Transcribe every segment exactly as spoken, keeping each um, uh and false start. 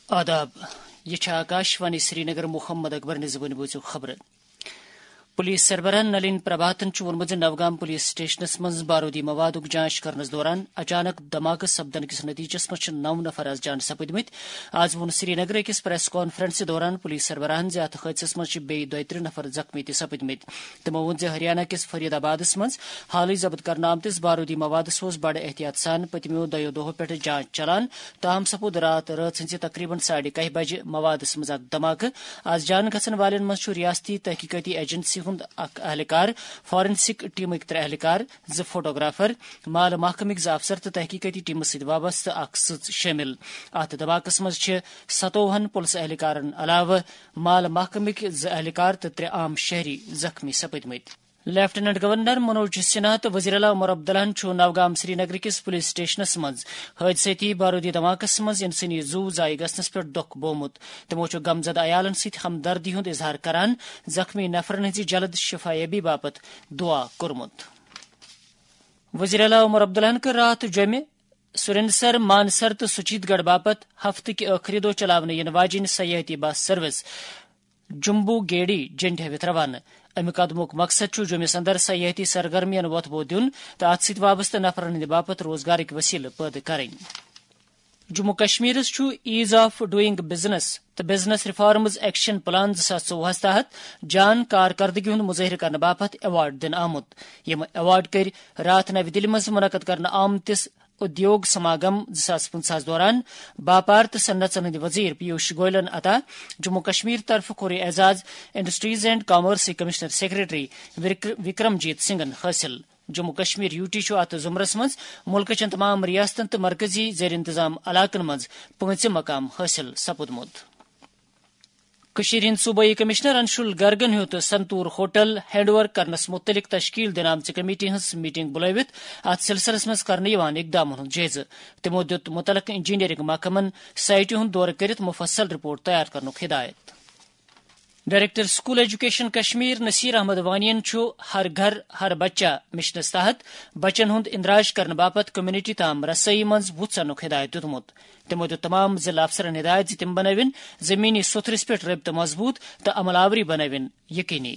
آداب یہ آکاشوانی سری نگر محمد اکبر نظبن بوزو خبر پولیس سربراہ نلین پربھاتن وونمت نوگام پولیس سٹیشنس مز بارودی موادک جانچ کرنس دوران اچانک دھماکہ سپدن کس نتیجس مز نو نفر از جان سپدمت. آز وون سری نگر اکس پریس کانفرنس دوران پولیس سربراہن ات حادثس مز بیٚیہِ دۄیہِ ترٛہ نفر زخمی تہ سپدمت. تمو وون ز ہریانہ کس فرید آبادس مز حالی ضبط کرنہ آمتس بارودی موادس اوس بڑ احتیاط سان پتمو دۄیو دۄہو پٮ۪ٹھ جانچ چلان. تاہم سپود رات رٲژ ہٕنزِ تقریباً ساڑھے کہہ بجے موادس مز اکھ دھماکہ. آز جان گژھن والٮ۪ن منٛز چھُ ریاستی تحقیقاتی ایجنسی ہُنٛد اکھ اہلکار، فارنسک ٹیمک ترٛےٚ اہلکار، زٕ فوٹوگرافر، مال محکمٕکۍ زٕ افسر تہٕ تحقیقاتی ٹیمس سۭتۍ وابستہٕ اکھ سٕژ شٲمِل. اتھ دھماکس منٛز چھِ ستووہن پُلسہٕ اہلکارن علاوٕ مال محکمٕکۍ زٕ اہلکار تہٕ ترٛےٚ عام شہری زخمی سپدمٕتۍ. لیفٹیننٹ گورنر منوج سنہا تو وزیر اعلیٰ عمر عبداللہن چھُ نوگام سری نگر کس پولیس سٹیشنس مز حادثاتی بارودی دھماکس مز انسانی زو ضائع گژھنس پٮ۪ٹھ دۄکھ بومت. تمو چھُ غمزدہ عیالن سۭتۍ ہمدردی ہُنٛد اظہار کران زخمی نفرن ہٕنٛزِ جلد شفایابی باپت دعا کوٚرمُت. وزیر اعلیٰ عمر عبداللہن کٔر راتھ جومہِ، سرینسر، مانسر تو سچیت گڑھ باپت ہفتہٕ کہِ ٲخری دۄہ چلاونہٕ یِنہٕ واجیٚنۍ سیاحتی بس سروس جمبو گیڑی جنڈ ہیٚوِتھ روانہ. امہِ قدمُک مقصد چھُ جوٚمِس اندر سیاحتی سرگرمین وۄتھ بوٚد دیُن تہٕ اتھ سۭتۍ وابستہٕ نفرن ہٕنٛدِ باپت روزگارٕکۍ وسیلہٕ پٲدٕ کرٕنۍ. جموں کشمیرس چھُ ایز آف ڈوئنگ بزنس تہٕ بزنس ریفارمز ایکشن پلان زٕ ساس ژۄوُہس تحت جان کارکردگی ہُنٛد مظٲہرٕ کرنہٕ باپت ایوارڈ دِنہٕ آمُت. یِم ایوارڈ کٔرۍ راتھ نوِ دِلہِ منٛز منعقد کرنہٕ آمتِس ادیوگ سماگم زٕ ساس پٕنژہس دوران باپار تہٕ صنعژن ہٕنٛدۍ وزیر پیوش گویلن عطا. جموں کشمیر طرفہٕ کوٚر یہِ اعزاز انڈسٹریز اینڈ کامرسٕکۍ کمشنر سیکرٹری وکرم جیت سنگھن حٲصِل. جموں کشمیر یو ٹی چھُ اتھ ضمرس منٛز مُلکہٕ چٮ۪ن تمام ریاستن تہٕ مرکزی زیر انتظام علاقن منٛز پٲنژِم مقام حٲصِل سپُدمُت. کٔشیٖرِ ہٕنٛدۍ صوبٲئی کمشنر انشول گرگن ہیوٚت سنتور ہوٹل ہینڈ اوور کرنس متعلق تشکیل دِنہٕ آمژِ کمیٹی ہٕنٛز میٹنگ بُلٲوِتھ اتھ سلسلس منٛز کرنہٕ یِوان اقدامن ہُنٛد جٲیزٕ. تِمو دِیُت مُتعلقہٕ انجینئرنگ محکمن سائٹہِ ہُنٛد دورٕ کٔرِتھ مُفصل رپورٹ تیار کرنُک ہدایت. Director school education Kashmir Nasir Ahmad وانین چھُ ہر گھر ہر بچہ مشنس تحت بچن ہُنٛد اندراج کرنہٕ باپت کمیونٹی تام رسٲیی منٛز وُژھ اننُک ہدایت دِیُتمُت. تِمو دِیُت تمام ضلع افسرن ہدایت زِ تِم بنٲوِن زمینی سوٚتھرس پٮ۪ٹھ رٲبطہٕ مضبوط تہٕ عمل آوری بنٲوِن یقینی.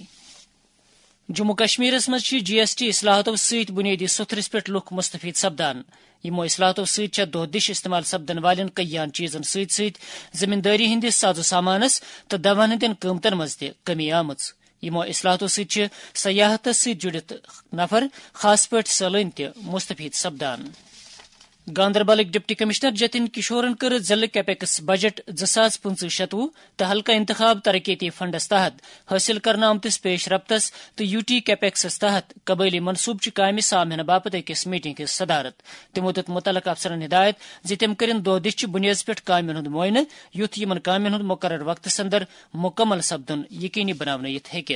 جموں کشمیرس منٛز چھِ جی ایس ٹی اصلاحاتو سۭتۍ بنیٲدی سوٚتھرس پٮ۪ٹھ لُکھ مستفید سپدان. یِمو اصلاحاتو سۭتۍ چھےٚ دۄہ دِش استعمال سپدن والٮ۪ن کٔیان چیٖزن سۭتۍ سۭتۍ زمیٖندٲری ہٕنٛدِس سازو سامانس تہٕ دواہن ہٕنٛدٮ۪ن قۭمتن منٛز تہِ کمی آمٕژ. یِمو اصلاحاتو سۭتۍ چھِ سیاحتس سۭتۍ جُڑِتھ نفر خاص پٲٹھۍ سٲلٲنۍ تہِ مستفید سپدان. گاندربلٕکۍ ڈپٹی کمشنر جتن کشورن کٔر ضلعہٕ کیپیکس بجٹ زٕ ساس پٕنژٕہ شتوُہ تہٕ حلقہٕ انتخاب ترقیتی فنڈس تحت حٲصل کرنہٕ آمتس پیش رفتس تہٕ یو ٹی کیپیکسس تحت قبٲئلی منصوبچہِ کامہِ سام ہینہٕ باپت أکِس میٹنگ ہٕنٛز صدارت. تِمو دِیُت مُتعلقہٕ افسرن ہدایت زِ تِم کٔرِن دۄہ دِشچہِ بُنیٲدس پٮ۪ٹھ کامٮ۪ن ہُنٛد معٲینہٕ یُتھ یِمن کامٮ۪ن ہُنٛد مُقرر وقتس اندر مُکمل سپدُن یقینی بناونہٕ یِتھ ہیٚکہِ.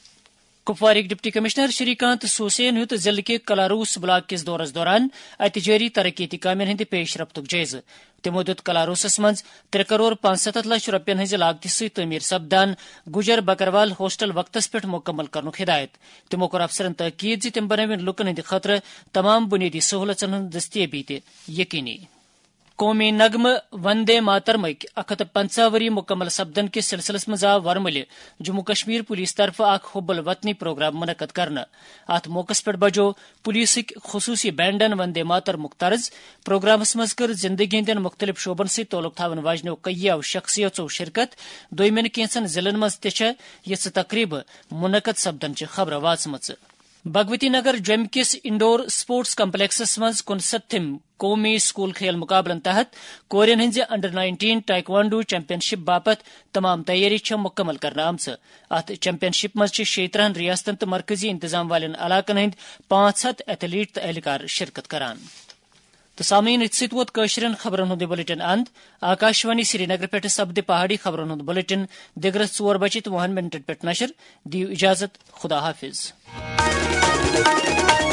کپوارٕکۍ ڈپٹی کمشنر شری کانت سوسین ہیوٚت ضلعہٕ کہِ کلاروس بلاک کِس دورس دوران اتہِ جٲری ترقیتی کامٮ۪ن ہٕنٛدِ پیش رفتُک جٲیزٕ. تِمو دِیُت کلاروسس منٛز ترٛےٚ کرور پانٛژستتھ لچھ رۄپین ہٕنٛزِ لاگتہِ سۭتۍ تعمیٖر سپدان گُجر بکروال ہوسٹل وقتس پٮ۪ٹھ مُکمل کرنُک ہدایت. تِمو کوٚر افسرن تٲکیٖد زِ تِم بنٲوِن لُکن ہٕنٛدِ خٲطرٕ تمام بُنیٲدی سہوٗلژن ہٕنٛز دٔستیٲبی تہِ یقینی. قومی نغمہ وندے ماترمٕکۍ اکھ ہتھ پنژہ ؤری مکمل سپدن کس سلسلس منٛز آو ورمُلہِ جموں کشمیر پولیس طرفہٕ اکھ حب الوطنی پروگرام منعقد کرنہٕ. اتھ موقعس پٮ۪ٹھ بجو پولیسٕکۍ خصوٗصی بینڈن وندے ماترمُک طرز. پروگرامس منٛز کٔر زندگی ہٕنٛدٮ۪ن مختلف شعبن سۭتۍ تعلق تھاون واجنیو کٔیو شخصیژو شرکت. دوٚیمٮ۪ن کینٛژن ضلعن منٛز تہِ چھےٚ یِژھٕ تقریٖبہٕ منعقد سپدنچہِ خبرٕ واژمٕژ. بھگوتی نگر جوٚمہِ کِس انڈور سپورٹس کمپلیکسس منٛز کُنسَتتھِم قومی سکول کھیل مقابلن تحت کورٮ۪ن ہٕنٛزِ under nineteen taekwondo champion باپت تمام تیٲری چھےٚ مُکمل کرنہٕ آمژٕ. اتھ چیمپین شپ منٛز چھِ شیٚیہِ ترٕہن ریاستن تہٕ مرکزی انتظام والٮ۪ن علاقن ہٕنٛدۍ پانژھ ہتھ ایتھلیٹ تہٕ اہلکار شرکت کران. تہٕ سامعین اتھ سۭتۍ ووت کٲشرٮ۪ن خبرن ہُنٛد بُلٹن اند. آکاشوانی سری نگر پٮ۪ٹھ سپدِ پہاڑی خبرن ہُنٛد بُلٹن دِگرس ژور بجے تہٕ وُہن منٹن پٮ۪ٹھ نشر. دِیِو اجازت. خدا حافظ.